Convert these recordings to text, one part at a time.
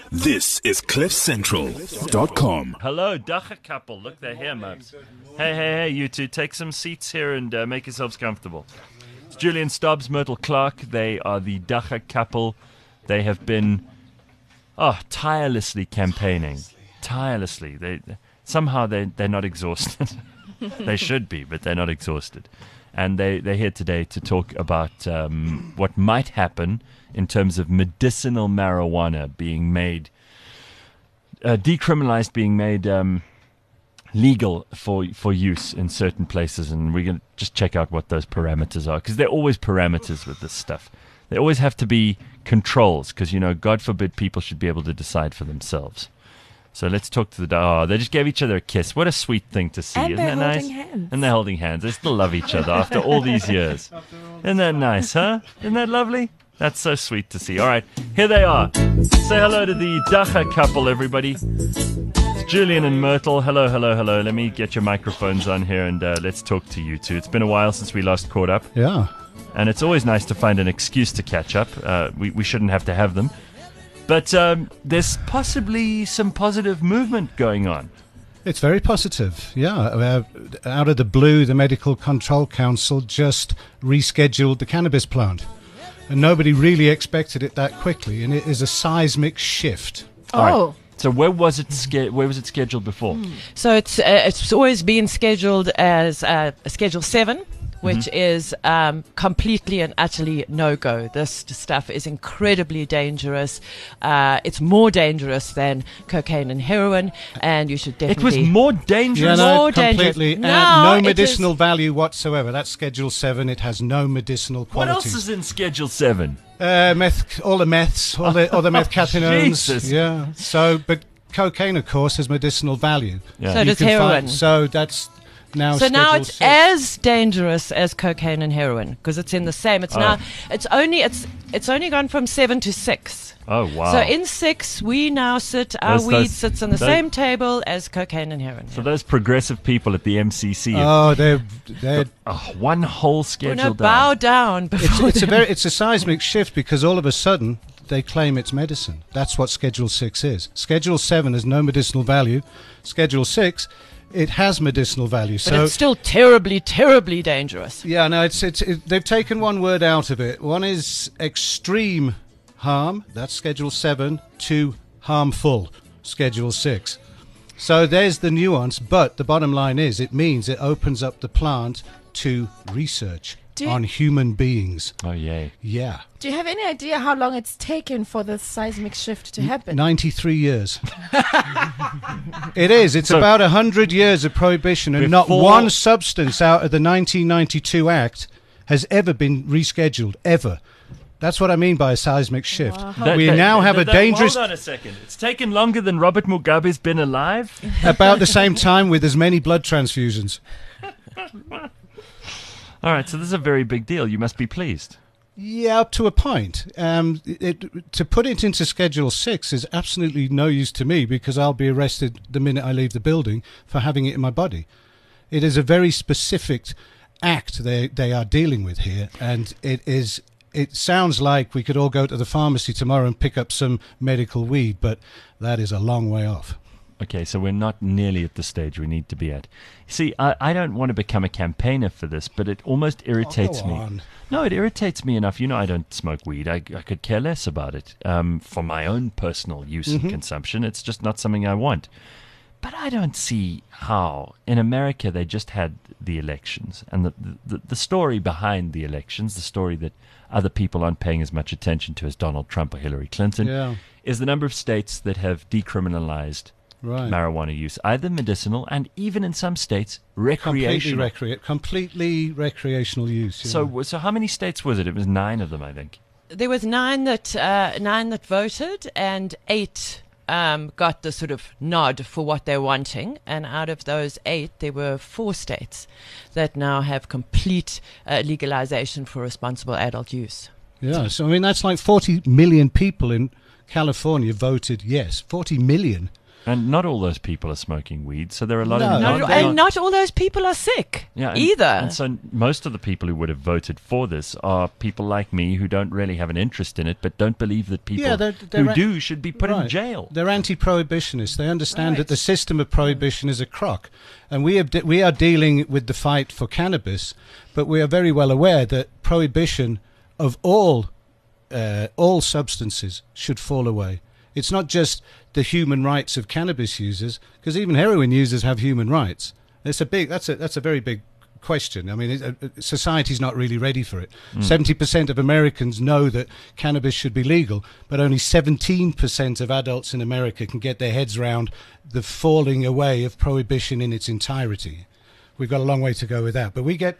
This is CliffCentral.com. Hello, Dacha couple. Look, they're here, Mubs. Hey, you two. Take some seats here and make yourselves comfortable. It's Julian Stubbs, Myrtle Clark. They are the Dacha couple. They have been tirelessly campaigning. Tirelessly. Somehow they're not exhausted. They should be, but they're not exhausted. And they're here today to talk about what might happen in terms of medicinal marijuana being made, decriminalized, being made legal for use in certain places. And we're going to just check out what those parameters are, because there are always parameters with this stuff. There always have to be controls, because, God forbid people should be able to decide for themselves. So let's talk to they just gave each other a kiss. What a sweet thing to see. And Isn't that nice? hands. And they're holding hands. They still love each other after all these years. Isn't that nice, huh? Isn't that lovely? That's so sweet to see. All right, here they are. Say hello to the Dacha couple, everybody. It's Julian and Myrtle. Hello. Let me get your microphones on here and let's talk to you two. It's been a while since we last caught up. Yeah. And it's always nice to find an excuse to catch up. We shouldn't have to have them. But there's possibly some positive movement going on. It's very positive, yeah. Out of the blue, the Medical Control Council just rescheduled the cannabis plant. And nobody really expected it that quickly, and it is a seismic shift. All right. So where was it scheduled before? So it's always been scheduled as a Schedule 7, which is completely and utterly no-go. This stuff is incredibly dangerous. It's more dangerous than cocaine and heroin, and you should definitely... It was more dangerous? Yeah, no, more completely. dangerous. No medicinal value whatsoever. That's Schedule 7. It has no medicinal What qualities. else is in Schedule 7? Meth, all the meths, all the methcatinones. Jesus. Yeah. So, but cocaine, of course, has medicinal value. Yeah. So You does can heroin. So that's... Now So now Schedule it's 6. as dangerous as cocaine and heroin, because it's in the same. It's now it's only gone from 7 to 6. Oh, wow. So in 6 we now our Those- weed sits on the those- same table as cocaine and heroin. So those progressive people at the MCC, Oh, they're one whole schedule bow down. down before it's a seismic shift, because all of a sudden they claim it's medicine. That's what Schedule 6 is. Schedule 7 has no medicinal value. Schedule 6, it has medicinal value. but So it's still terribly, terribly dangerous. yeah, no, they've taken one word out of it. One is extreme harm. That's Schedule 7. 2, harmful. Schedule 6. So there's the nuance, but the bottom line is it means it opens up the plant to research on human beings. Oh, yay. Yeah. Do you have any idea how long it's taken for this seismic shift to happen? 93 years. It is. It's So- about 100 years of prohibition, and not Before- one substance out of the 1992 Act has ever been rescheduled, ever. That's what I mean by a seismic shift. We now have a dangerous... Hold on a second. It's taken longer than Robert Mugabe's been alive? about the same time with as many blood transfusions. All right, so this is a very big deal. You must be pleased. Yeah, up to a point. To put it into Schedule 6 is absolutely no use to me, because I'll be arrested the minute I leave the building for having it in my body. It is a very specific act they are dealing with here, and it sounds like we could all go to the pharmacy tomorrow and pick up some medical weed, but that is a long way off. Okay, so we're not nearly at the stage we need to be at. See, I don't want to become a campaigner for this, but it almost irritates go me. on. No, it irritates me enough. I don't smoke weed. I could care less about it for my own personal use and consumption. It's just not something I want. But I don't see how. In America, they just had the elections. And the story behind the elections, the story that other people aren't paying as much attention to as Donald Trump or Hillary Clinton, Yeah. is the number of states that have decriminalized Right. marijuana use, either medicinal and even in some states recreational. Completely recreational use. Yeah. So how many states was it? It was 9 of them, I think. There was 9 that voted, and 8 got the sort of nod for what they're wanting. And out of those 8, there were 4 states that now have complete legalization for responsible adult use. Yeah, so I mean that's like 40 million people in California voted yes. 40 million. And not all those people are smoking weed, so there are a lot No. of And not all those people are sick either. And so most of the people who would have voted for this are people like me who don't really have an interest in it, but don't believe that people who do should be put in jail. They're anti-prohibitionists. They understand that the system of prohibition is a crock, and we are dealing with the fight for cannabis, but we are very well aware that prohibition of all substances should fall away. It's not just the human rights of cannabis users, because even heroin users have human rights. That's a very big question. I mean, society's not really ready for it. 70% of Americans know that cannabis should be legal, but only 17% of adults in America can get their heads around the falling away of prohibition in its entirety. We've got a long way to go with that. But we get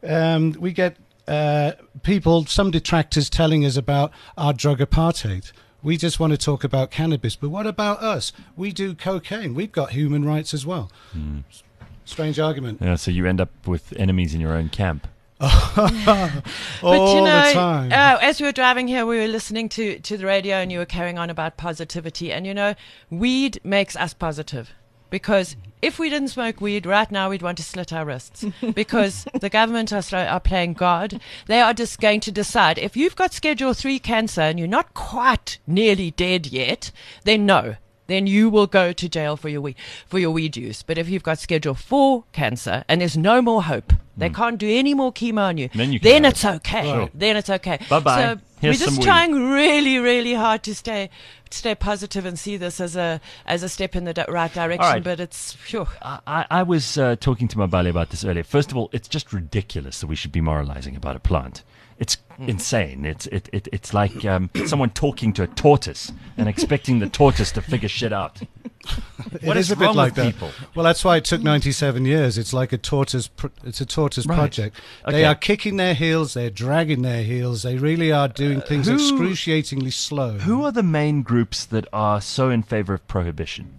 people, some detractors, telling us about our drug apartheid. We just want to talk about cannabis, but what about us? We do cocaine. We've got human rights as well. Strange argument. Yeah, so you end up with enemies in your own camp. All the time. As we were driving here, we were listening to the radio, and you were carrying on about positivity. And weed makes us positive, because if we didn't smoke weed right now, we'd want to slit our wrists, because the government are playing God. They are just going to decide if you've got Schedule 3 cancer and you're not quite nearly dead yet, then no. Then you will go to jail for your weed use. But if you've got Schedule 4 cancer and there's no more hope, they can't do any more chemo on you, then it's okay. Sure. Then it's okay. Bye-bye. So Here's we're just some trying really, really hard to stay positive and see this as a step in the right direction. All right. But it's sure. I was talking to Mabali about this earlier. First of all, it's just ridiculous that we should be moralizing about a plant. It's insane. It's like someone talking to a tortoise and expecting the tortoise to figure shit out. What is a bit wrong like with that. people? Well, that's why it took 97 years. It's like a tortoise. It's a tortoise Right. project. Okay. They are kicking their heels. They're dragging their heels. They really are doing things excruciatingly slow. Who are the main groups that are so in favor of prohibition?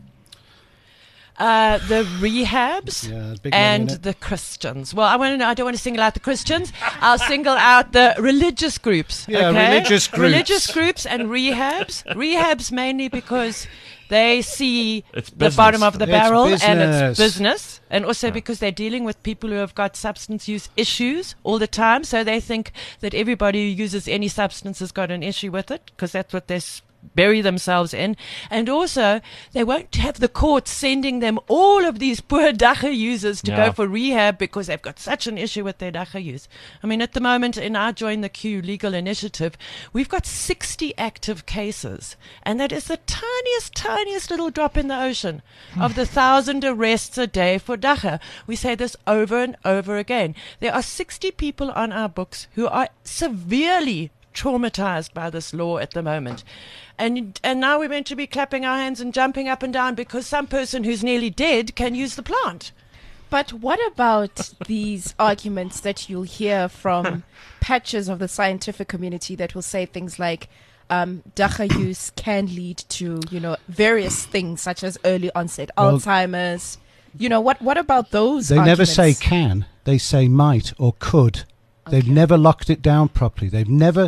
The rehabs Yeah, big money in and it. the Christians. Well, I don't want to single out the Christians. I'll single out the religious groups. Yeah, okay? religious groups. Religious groups and rehabs. Rehabs mainly because they see It's the business. bottom of the It's barrel and business. it's business. And also because they're dealing with people who have got substance use issues all the time. So they think that everybody who uses any substance has got an issue with it, because that's what they're bury themselves in. And also, they won't have the court sending them all of these poor dacha users to go for rehab because they've got such an issue with their dacha use. I mean, at the moment, in our Join the Queue legal initiative, we've got 60 active cases. And that is the tiniest little drop in the ocean of the 1,000 arrests a day for dacha. We say this over and over again. There are 60 people on our books who are severely traumatized by this law at the moment. And now we're meant to be clapping our hands and jumping up and down because some person who's nearly dead can use the plant. But what about these arguments that you'll hear from patches of the scientific community that will say things like dacha use can lead to, various things such as early onset Alzheimer's. What about those They never arguments? say can. They say might or could. They've never locked it down properly. They've never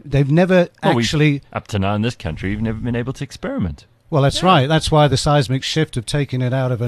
actually. Up to now in this country, we've never been able to experiment. Well, that's right. That's why the seismic shift of taking it out of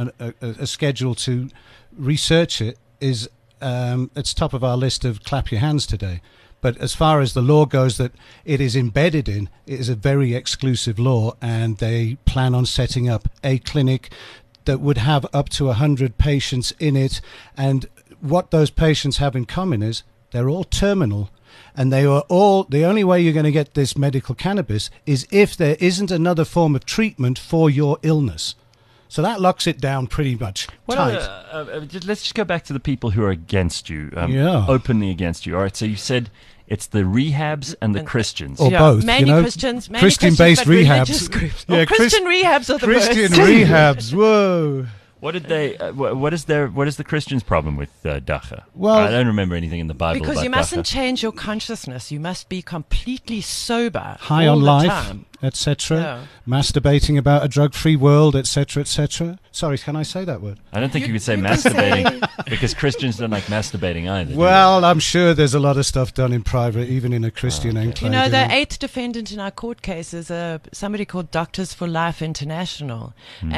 a schedule to research it is it's top of our list of clap your hands today. But as far as the law goes that it is embedded in, it is a very exclusive law, and they plan on setting up a clinic that would have up to 100 patients in it. And what those patients have in common is they're all terminal, and they are all, the only way you're going to get this medical cannabis is if there isn't another form of treatment for your illness. So that locks it down pretty much tight. Let's just go back to the people who are against you, Yeah. openly against you. All right, so you said it's the rehabs and the Christians. Or both, mainly you know, Christians, Christian-based but religious rehabs. groups. Yeah, Christian rehabs are the Christian worst. rehabs. Whoa. What did they? What is the Christians' problem with dacha? Well, I don't remember anything in the Bible Because about you mustn't dacha. change your consciousness. You must be completely sober High all on the life. time. etc., Yeah. masturbating about a drug-free world, etc., etc. Sorry, can I say that word? I don't think you could say you can masturbating say- because Christians don't like masturbating either. do Well, I'm sure there's a lot of stuff done in private, even in a Christian enclave. You know, the 8th defendant in our court case is somebody called Doctors for Life International,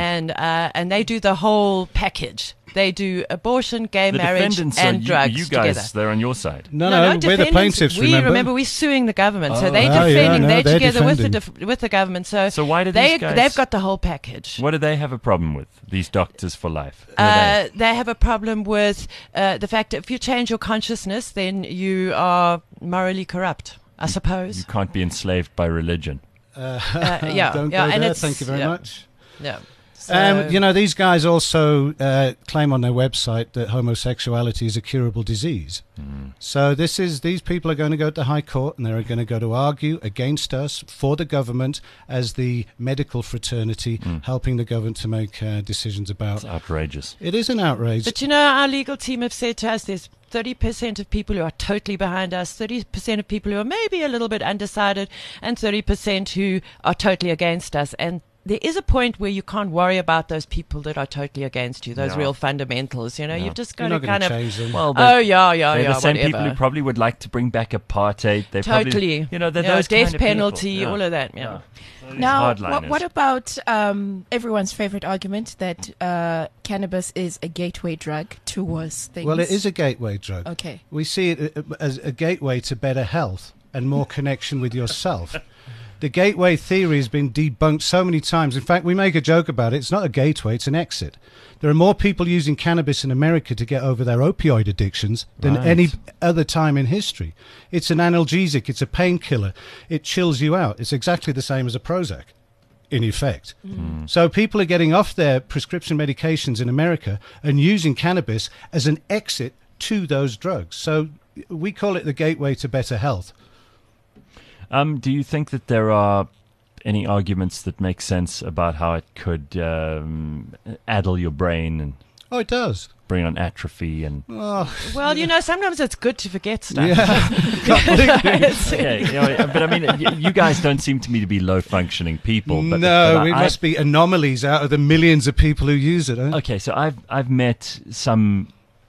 and they do the whole package. They do abortion, gay the marriage, defendants and are drugs you guys. together. They're on your side. No, no, we're the defendants. plaintiffs, We remember? we're suing the government, so Oh. they're Oh, yeah, defending. no, they're they're together defending. with the government. So why do these guys? they've got the whole package. What do they have a problem with? These Doctors for Life. Who are they? They have a problem with the fact that if you change your consciousness, then you are morally corrupt, I suppose. You can't be enslaved by religion. Yeah, Don't yeah, go and there. it's Thank you very yeah, much. Yeah. So, You know, these guys also claim on their website that homosexuality is a curable disease. So these people are going to go to High Court and they're going to go to argue against us for the government as the medical fraternity helping the government to make decisions about. It's outrageous. It is an outrage. but you know, our legal team have said to us there's 30% of people who are totally behind us, 30% of people who are maybe a little bit undecided, and 30% who are totally against us. And there is a point where you can't worry about those people that are totally against you, those Yeah. real fundamentals. You know, Yeah. you've just You're got not to going kind to of. change them. Well, Oh yeah, they're the same whatever. people who probably would like to bring back apartheid. They Totally. probably, you know, they're Yeah, those death kind of penalty, people. all of that. Yeah. Now, Hardliners. what about everyone's favorite argument that cannabis is a gateway drug towards things? Well, it is a gateway drug. Okay. We see it as a gateway to better health and more connection with yourself. The gateway theory has been debunked so many times. In fact, we make a joke about it. It's not a gateway, it's an exit. There are more people using cannabis in America to get over their opioid addictions than Right. any other time in history. It's an analgesic, it's a painkiller. It chills you out. It's exactly the same as a Prozac, in effect. So people are getting off their prescription medications in America and using cannabis as an exit to those drugs. So we call it the gateway to better health. Do you think that there are any arguments that make sense about how it could addle your brain and Oh, it does. bring on atrophy and Oh, Well, you know, sometimes it's good to forget stuff. yeah. Completely. yeah, you know, but I mean, you guys don't seem to me to be low functioning people. But, No, but it I- must be anomalies out of the millions of people who use it. Huh? Okay, so I've met some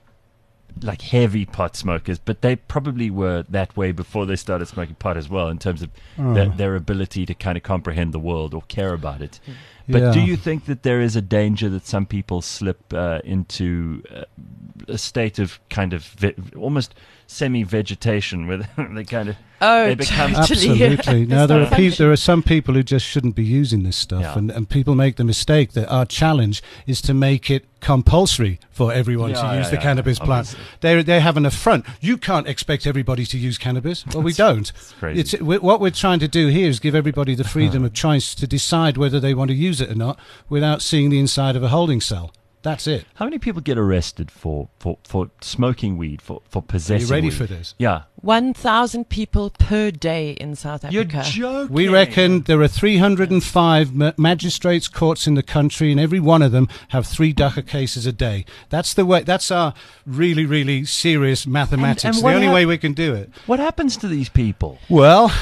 like heavy pot smokers, but they probably were that way before they started smoking pot as well, in terms of their ability to kind of comprehend the world or care about it. But do Yeah. you think that there is a danger that some people slip into a state of kind of almost semi-vegetation, where they kind of Oh, they become totally. Absolutely. No, It's not there are some people who just shouldn't be using this stuff, Yeah. and people make the mistake that our challenge is to make it compulsory for everyone to use the cannabis plant. obviously. They have an affront. You can't expect everybody to use cannabis. Well, we don't. crazy. What we're trying to do here is give everybody the freedom of choice to decide whether they want to use it or not without seeing the inside of a holding cell. That's it. How many people get arrested for smoking weed, for Are possessing you ready weed? for this? Yeah. 1,000 people per day in South You're Africa. joking. We reckon there are 305 magistrates' courts in the country, and every one of them have 3 DACA cases a day. That's the way. That's our really, really serious mathematics. And the what only hap- way we can do it. What happens to these people? Well,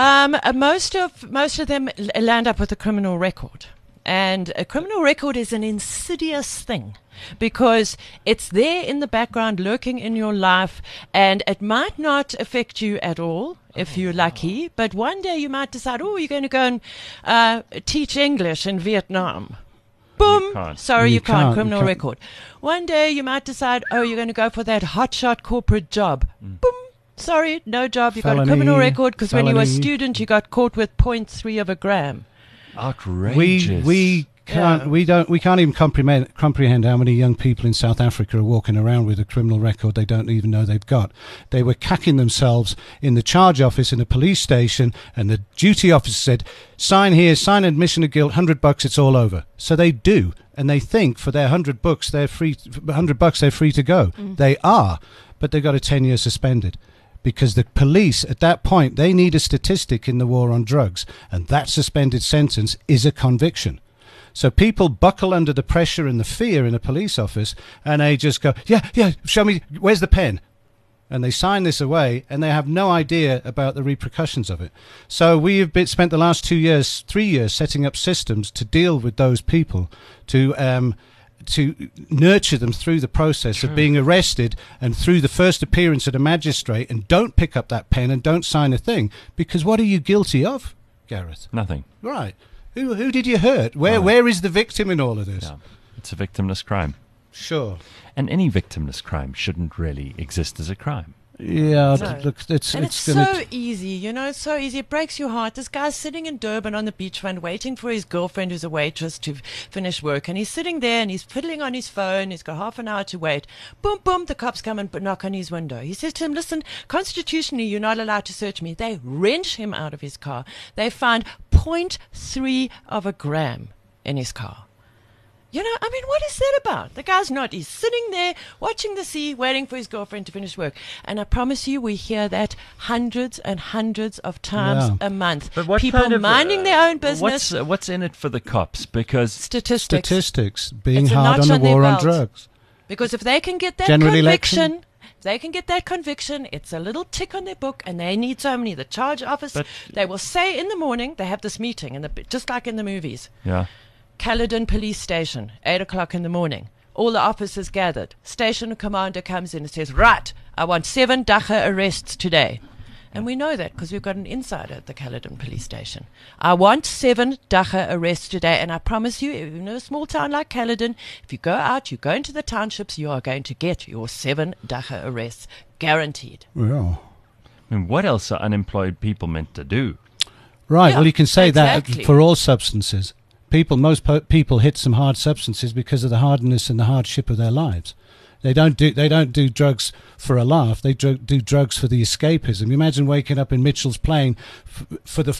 Most of them land up with a criminal record. And a criminal record is an insidious thing because it's there in the background, lurking in your life, and it might not affect you at all if you're lucky. But one day you might decide, oh, you're going to go and teach English in Vietnam. Boom! can't. Sorry, You you can't. can't. Criminal You can't. record. One day you might decide, oh, you're going to go for that hotshot corporate job. Boom! Sorry, no job. You got a Felony, criminal record because when you were a felony. student, you got caught with 0.3 of a gram. Outrageous. we can't. Yeah. We can't even comprehend how many young people in South Africa are walking around with a criminal record they don't even know they've got. They were cacking themselves in the charge office in a police station, and the duty officer said, "Sign here, sign admission of guilt. $100, it's all over." So they do, and they think for their $100 they're free. $100 they're free to go. They are, but they got a 10-year suspended. Because the police, at that point, they need a statistic in the war on drugs, and that suspended sentence is a conviction. So people buckle under the pressure and the fear in a police office, and they just go, yeah, show me, where's the pen? And they sign this away, and they have no idea about the repercussions of it. So we have spent the last 3 years, setting up systems to deal with those people, to nurture them through the process of being arrested and through the first appearance at a magistrate, and don't pick up that pen and don't sign a thing. Because what are you guilty of, Gareth? Nothing. Right. Who did you hurt? Where is the victim in all of this? Yeah. It's a victimless crime. Sure. And any victimless crime shouldn't really exist as a crime. Yeah, No. look, it's so easy, you know, it's so easy. It breaks your heart. This guy's sitting in Durban on the beachfront waiting for his girlfriend who's a waitress to finish work. And he's sitting there and he's fiddling on his phone. He's got half an hour to wait. Boom, boom, the cops come and knock on his window. He says to him, listen, constitutionally, you're not allowed to search me. They wrench him out of his car. They find 0.3 of a gram in his car. You know, I mean, what is that about? The guy's not. He's sitting there watching the sea, waiting for his girlfriend to finish work. And I promise you, we hear that hundreds and hundreds of times a month. But what people kind of, minding their own business. What's in it for the cops? Because Statistics. Being It's a hard notch on the on their war on belt. drugs. Because if they can get that General conviction, election. if they can get that conviction, it's a little tick on their book, and they need so many. The charge office, But- they will say in the morning, they have this meeting, just like in the movies. yeah, Caledon Police Station, 8 o'clock in the morning. All the officers gathered. Station commander comes in and says, right, I want 7 Dagga arrests today. And we know that because we've got an insider at the Caledon Police Station. I want 7 Dagga arrests today. And I promise you, in a small town like Caledon, if you go out, you go into the townships, you are going to get your 7 Dagga arrests. Guaranteed. Yeah. I mean, what else are unemployed people meant to do? Right. Yeah, Well, you can say exactly. that for all substances. Most people hit some hard substances because of the hardness and the hardship of their lives. They don't do drugs for a laugh. They do drugs for the escapism. Imagine waking up in Mitchell's Plain for the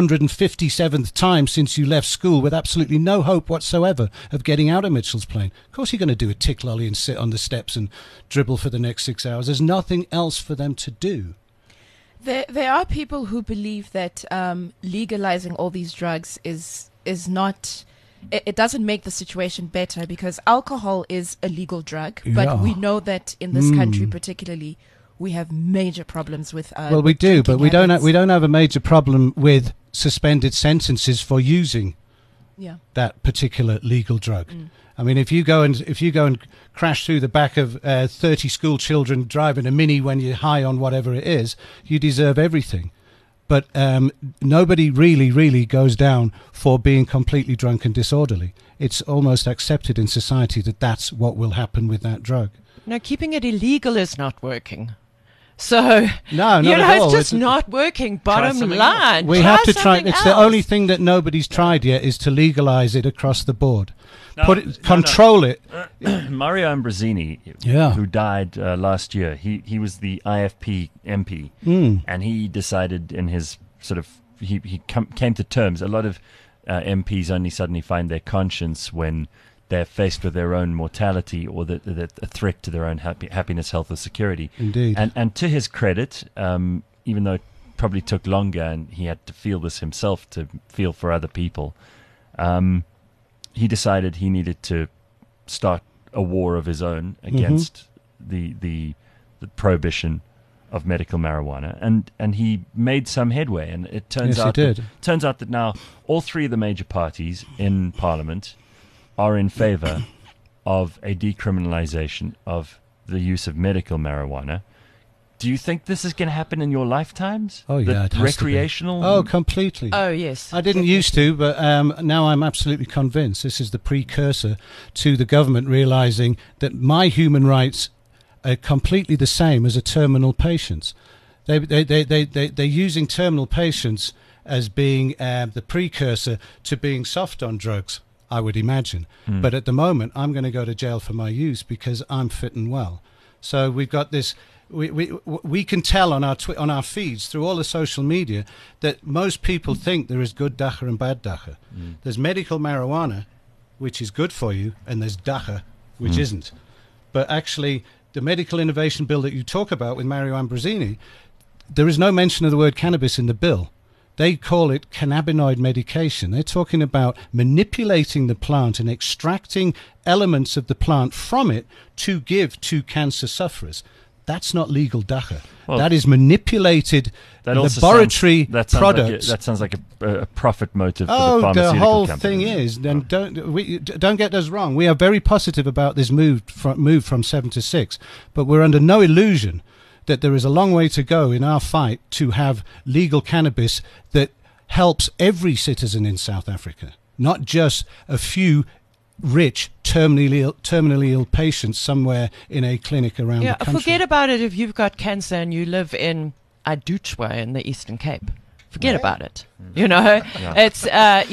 457th time since you left school with absolutely no hope whatsoever of getting out of Mitchell's Plain. Of course you're going to do a tick lolly and sit on the steps and dribble for the next 6 hours. There's nothing else for them to do. There are people who believe that legalizing all these drugs is not. It doesn't make the situation better because alcohol is a legal drug, but Yeah. we know that in this country, particularly, we have major problems with. Well, we with do, but drinking we don't. habits. We don't have a major problem with suspended sentences for using Yeah. that particular legal drug. I mean, if you go and crash through the back of 30 school children driving a Mini when you're high on whatever it is, you deserve everything. But nobody really goes down for being completely drunk and disorderly. It's almost accepted in society that that's what will happen with that drug. No, keeping it illegal is not working. So, No, not you know, at all. it's just not working. Bottom something line. We have to try. something It's the else. only thing that nobody's tried yet is to legalize it across the board. No, Control it. Mario Ambrosini, Yeah. who died last year, he was the IFP MP, and he decided in his sort of he came to terms. A lot of MPs only suddenly find their conscience when they're faced with their own mortality or a threat to their own happiness, health, or security. Indeed. And to his credit, even though it probably took longer and he had to feel this himself to feel for other people, he decided he needed to start a war of his own against the prohibition of medical marijuana, and he made some headway. And it turns Yes, he did. turns out that now all 3 of the major parties in Parliament are in favour of a decriminalisation of the use of medical marijuana. Do you think this is going to happen in your lifetimes? Oh, yeah, it has to be. Recreational? Oh, completely. Oh, yes. I didn't used to, but now I'm absolutely convinced this is the precursor to the government realizing that my human rights are completely the same as a terminal patient's. They're using terminal patients as being the precursor to being soft on drugs, I would imagine. But at the moment, I'm going to go to jail for my use because I'm fit and well. So we've got this. We can tell on our feeds through all the social media that most people think there is good Dagga and bad Dagga. There's medical marijuana, which is good for you, and there's Dagga, which isn't. But actually, the medical innovation bill that you talk about with Mario Ambrosini, there is no mention of the word cannabis in the bill. They call it cannabinoid medication. They're talking about manipulating the plant and extracting elements of the plant from it to give to cancer sufferers. That's not legal dacha. Well, that is manipulated That also laboratory sounds products. that sounds like a profit motive for Oh, the pharmaceutical the whole companies. thing is. Then don't get us wrong. We are very positive about this move from 7 to 6, but we're under no illusion that there is a long way to go in our fight to have legal cannabis that helps every citizen in South Africa, not just a few rich terminally ill patients somewhere in a clinic around the country. Forget about it if you've got cancer and you live in Aduchwa in the Eastern Cape. Forget about it. You know, it's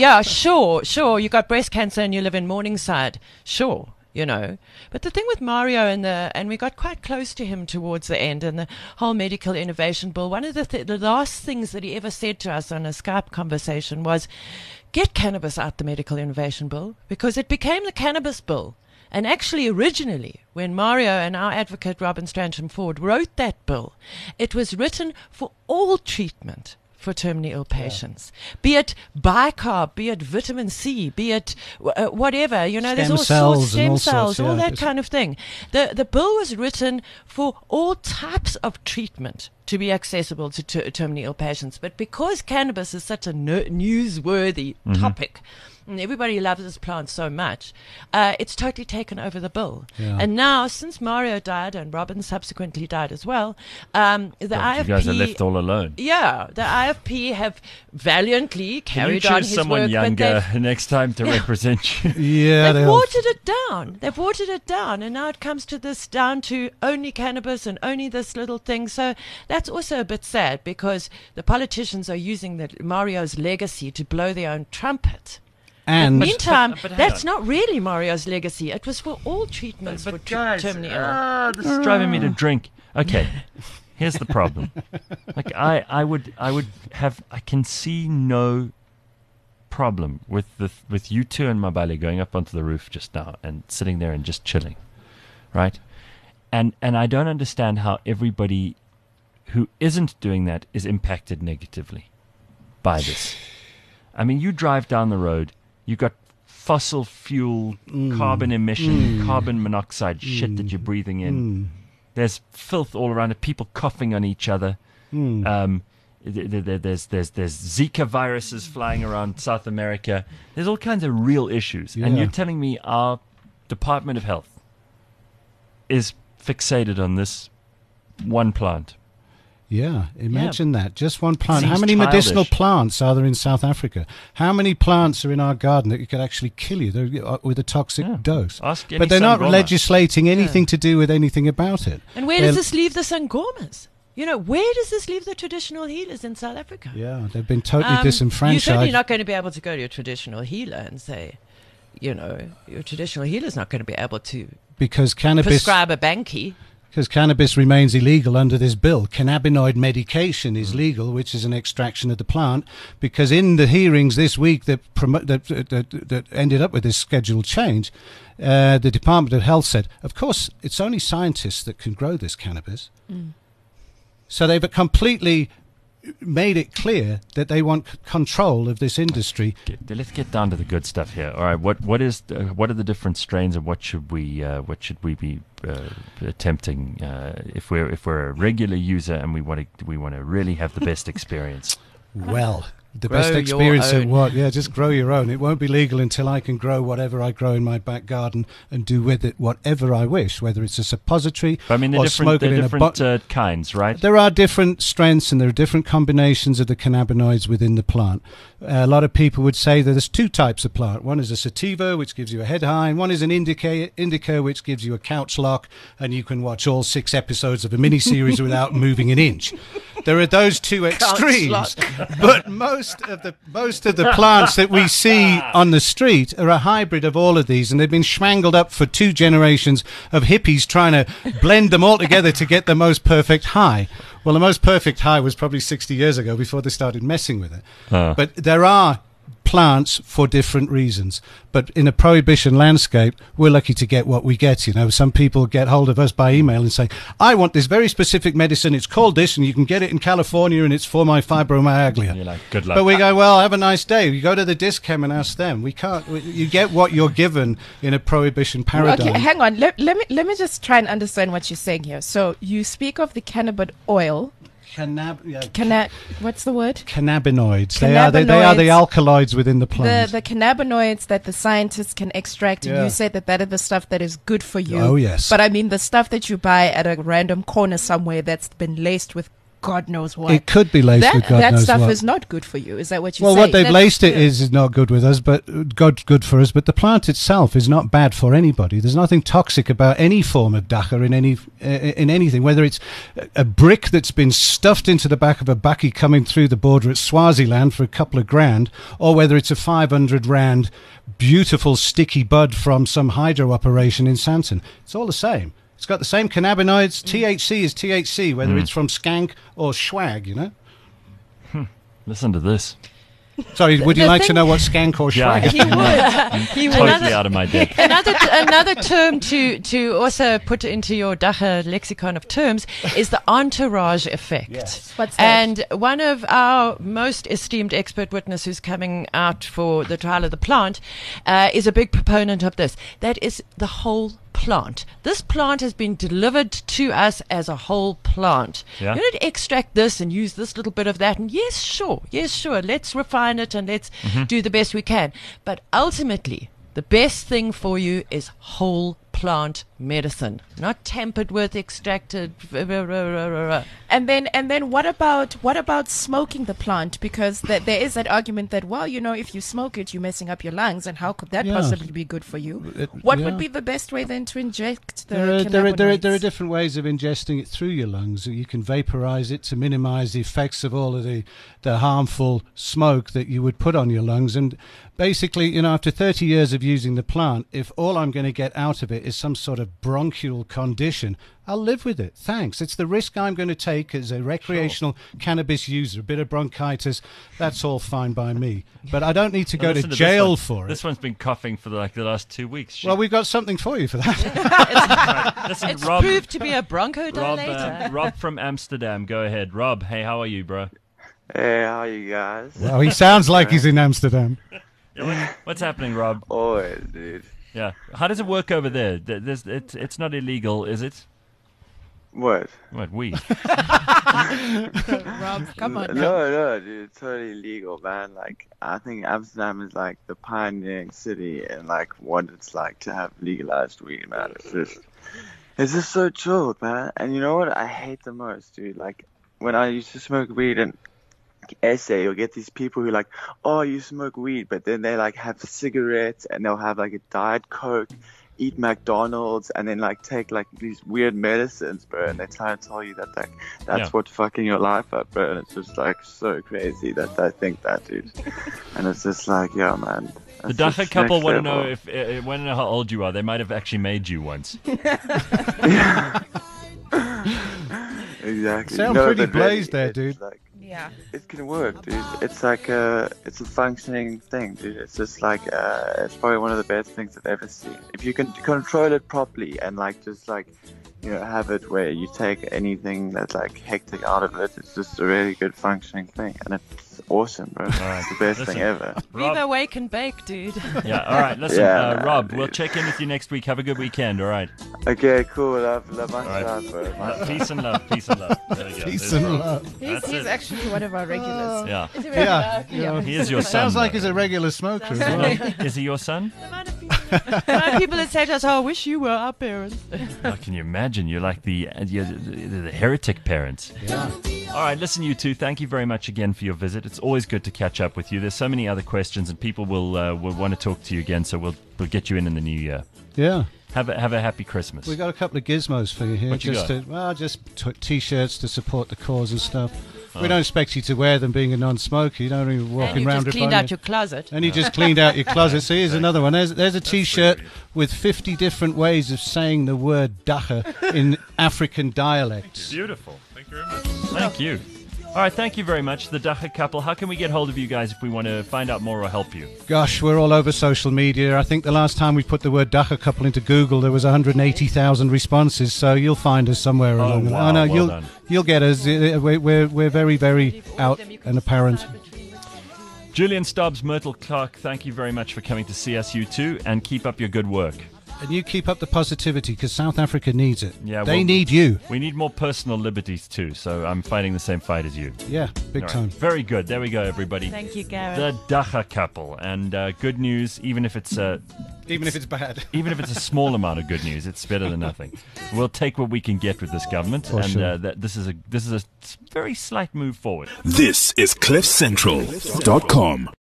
sure. You got breast cancer and you live in Morningside. Sure. You know, but the thing with Mario and we got quite close to him towards the end, and the whole medical innovation bill. One of the last things that he ever said to us on a Skype conversation was, "Get cannabis out the medical innovation bill," because it became the cannabis bill. And actually, originally, when Mario and our advocate Robin Stransham Ford wrote that bill, it was written for all treatment for terminally ill patients, be it bicarb, be it vitamin C, be it whatever, you know, there's all sorts, stem cells, all that kind of thing. The bill was written for all types of treatment to be accessible to terminally ill patients. But because cannabis is such a newsworthy topic, and everybody loves this plant so much, it's totally taken over the bill. Yeah. And now, since Mario died and Robin subsequently died as well, IFP... You guys are left all alone. Yeah, the IFP have valiantly carried on his work. Can you choose someone younger next time to represent you? Yeah, they've watered it down. They've watered it down, and now it comes to this down to only cannabis and only this little thing. So that's also a bit sad, because the politicians are using Mario's legacy to blow their own trumpet. And meantime, that's not really Mario's legacy. It was for all treatments for terminally ill. This is driving me to drink. Okay, here's the problem. Like I can see no problem with you two and Mabali going up onto the roof just now and sitting there and just chilling, right? And I don't understand how everybody who isn't doing that is impacted negatively by this. I mean, you drive down the road. You got fossil fuel, carbon emission, carbon monoxide shit that you're breathing in. There's filth all around it. People coughing on each other. There's Zika viruses flying around South America. There's all kinds of real issues. And you're telling me our Department of Health is fixated on this one plant. Yeah, imagine that. Just one plant. Seems How many childish. medicinal plants are there in South Africa? How many plants are in our garden that could actually kill you with a toxic dose? Ask any But they're not Sangoma. legislating anything to do with anything about it. And where does this leave the Sangomas? You know, where does this leave the traditional healers in South Africa? Yeah, they've been totally disenfranchised. You're certainly not going to be able to go to your traditional healer and say, you know, your traditional healer's not going to be able to because cannabis prescribe a banky. Because cannabis remains illegal under this bill. Cannabinoid medication is legal, which is an extraction of the plant. Because in the hearings this week that ended up with this scheduled change, the Department of Health said, of course, it's only scientists that can grow this cannabis. So they've completely made it clear that they want control of this industry. Let's get down to the good stuff here. All right, what are the different strains, and what should we be attempting if we're a regular user and we want to really have the best experience? Well, the Grow best your experience at own. what? Yeah, just grow your own. It won't be legal until I can grow whatever I grow in my back garden and do with it whatever I wish, whether it's a suppository But I mean, or smoke it in a different kinds, right? There are different strengths and there are different combinations of the cannabinoids within the plant. A lot of people would say that there's two types of plant. One is a sativa, which gives you a head high, and one is an indica, which gives you a couch lock, and you can watch all 6 episodes of a miniseries without moving an inch. There are those two extremes, but most of the plants that we see on the street are a hybrid of all of these, and they've been schmangled up for 2 generations of hippies trying to blend them all together to get the most perfect high. Well, the most perfect high was probably 60 years ago before they started messing with it. But there are plants for different reasons. But in a prohibition landscape, we're lucky to get what we get. You know, some people get hold of us by email and say, I want this very specific medicine. It's called this, and you can get it in California, and it's for my fibromyalgia. You're like, good luck. But we go, well, have a nice day. You go to the Dischem and ask them. We can't. You get what you're given in a prohibition paradigm. Okay, hang on. Let me just try and understand what you're saying here. So you speak of the cannabis oil. What's the word? Cannabinoids. They are the alkaloids within the plant. The cannabinoids that the scientists can extract, and Yeah. you said that is the stuff that is good for you. Oh, yes. But I mean the stuff that you buy at a random corner somewhere that's been laced with God knows what. It could be laced with God that knows stuff what. is not good for you. Is that what you're Well, saying? what they've That's- laced it yeah. is not good with us, but good for us. But the plant itself is not bad for anybody. There's nothing toxic about any form of dacha in anything. Whether it's a brick that's been stuffed into the back of a bakkie coming through the border at Swaziland for a couple of grand, or whether it's a 500 rand beautiful sticky bud from some hydro operation in Santon, it's all the same. It's got the same cannabinoids. THC is THC, whether it's from skank or swag, you know? Listen to this. Sorry, would you the like to thing- know what skank or Yeah. swag is? He would. He would. Totally out of my depth. Another term to also put into your Dacha lexicon of terms is the entourage effect. Yes. What's that? And one of our most esteemed expert witness who's coming out for the trial of the plant is a big proponent of this. That is the whole plant. This plant has been delivered to us as a whole plant. Yeah. You don't extract this and use this little bit of that, and yes, sure, let's refine it and let's do the best we can. But ultimately, the best thing for you is whole plant medicine, not tampered with, extracted. And then what about smoking the plant? Because there is that argument that, well, you know, if you smoke it, you're messing up your lungs, and how could that Yeah. possibly be good for you? What would be the best way then to inject the There are cannabinoids? different ways of ingesting it through your lungs. You can vaporize it to minimize the effects of all of the harmful smoke that you would put on your lungs. And basically, you know, after 30 years of using the plant, if all I'm going to get out of it is some sort of bronchial condition, I'll live with it. Thanks. It's the risk I'm going to take as a recreational cannabis user. A bit of bronchitis, that's all fine by me. But I don't need to go to Listen this jail one. for it. This one's been coughing for the last 2 weeks. Well, we've got something for you for that. Listen, It's Rob, proved to be a bronchodilator. Rob from Amsterdam. Go ahead. Rob, hey, how are you, bro? Hey, how you guys? Well, he sounds like he's in Amsterdam. Yeah, what's happening, Rob? Always, dude. Yeah. How does it work over there? It's not illegal, is it? What? What, weed? Rob, come on. No, dude, it's totally legal, man. Like, I think Amsterdam is like the pioneering city and like what it's like to have legalized weed, man. It's just so chilled, man. And you know what I hate the most, dude? Like, when I used to smoke weed and essay, you'll get these people who like, oh, you smoke weed, but then they like have cigarettes and they'll have like a Diet Coke, eat McDonald's, and then like take like these weird medicines, bro, and they try and tell you that like that's what's fucking your life up, bro. And it's just like so crazy that they think that, dude. And it's just like, yeah, man. The that's Dacha just couple next want to know level. if want to know how old you are. They might have actually made you once. Exactly. Sound No, pretty but really, blazed there, it's dude. Like, Yeah. it can work, dude. It's like it's a functioning thing, dude. It's just like it's probably one of the best things I've ever seen. If you can control it properly and like just like, you know, have it where you take anything that's like hectic out of it, it's just a really good functioning thing, and it's awesome, bro. right. It's the best Listen. thing ever. Viva Rob, Wake and Bake, dude. yeah, all right. Listen, Yeah, man, Rob, dude. we'll check in with you next week. Have a good weekend, all right? Okay, cool. Love my right. stuff, bro. My Peace and love. Peace and love. There we go. Peace There's and Rob. love. He's it. actually one of our regulars. Yeah. Yeah. Yeah. He is your son. Sounds like though. he's a regular smoker as well. Is he your son? The amount of people that say to us, oh, I wish you were our parents. Oh, can you imagine? You're like you're the heretic parents. Yeah. All right, listen, you two. Thank you very much again for your visit. It's always good to catch up with you. There's so many other questions, and people will want to talk to you again. So we'll get you in the new year. Yeah. Have a happy Christmas. We got a couple of gizmos for you here. What you just t-shirts to support the cause and stuff. Oh. We don't expect you to wear them being a non-smoker. You don't even And walking you around just with cleaned one. out your closet. And you just cleaned out your closet. So here's another one. There's a t-shirt with 50 different ways of saying the word dacha in African dialects. Beautiful. Thank you very much. Thank you. All right, thank you very much, the Dagga couple. How can we get hold of you guys if we want to find out more or help you? Gosh, we're all over social media. I think the last time we put the word Dagga couple into Google, there was 180,000 responses. So you'll find us somewhere along the wow, line. well done. You'll get us. We're very, very out and apparent. Julian Stubbs, Myrtle Clark, thank you very much for coming to CSU 2, and keep up your good work. And you keep up the positivity because South Africa needs it. Yeah, they well, need you. We need more personal liberties too, so I'm fighting the same fight as you. Yeah, big All right. time. Very good. There we go, everybody. Thank you, Gareth. The Dagga couple, and good news, even if it's Even if it's bad. even if it's a small amount of good news, it's better than nothing. We'll take what we can get with this government, For and sure. this is a very slight move forward. This is CliffCentral.com.